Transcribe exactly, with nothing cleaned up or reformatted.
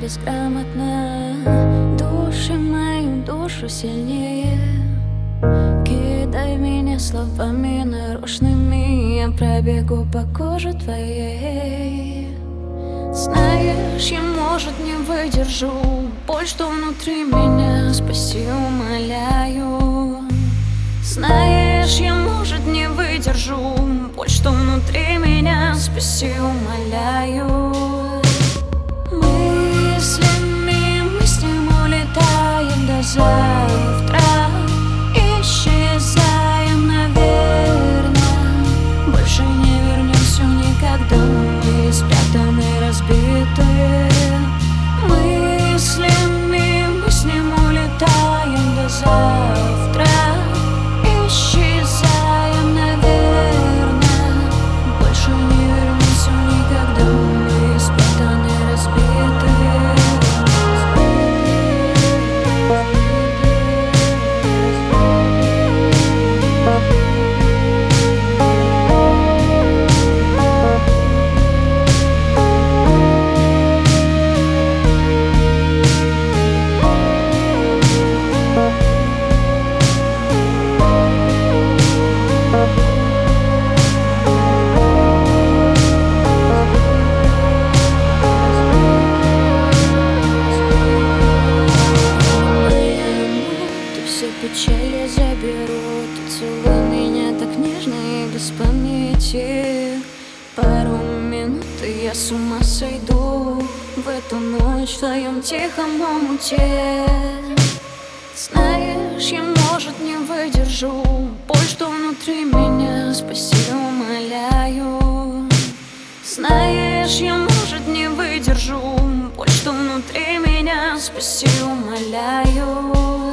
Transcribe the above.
безграмотно, души мою душу сильнее. Кидай меня словами нарочными, я пробегу по коже твоей. Знаешь, я, может, не выдержу боль, что внутри меня, спаси, умоляю. Знаешь, я, может, не выдержу боль, что внутри меня, спаси, умоляю. Мыслями мы с ним улетаем до завтра, исчезаем, наверное, больше не вернемся никогда. Мы спрятаны, разбиты. Мыслями мы с ним улетаем до завтра, исчезаем, наверное, больше не вернемся никогда. Мы спрятаны, разбиты. Печаль я заберу, ты целуй меня так нежно и без памяти. Пару минут и я с ума сойду в эту ночь в твоем тихом омуте. Знаешь, я, может, не выдержу боль, что внутри меня, спаси, умоляю. Знаешь, я, может, не выдержу боль, что внутри меня, спаси, умоляю.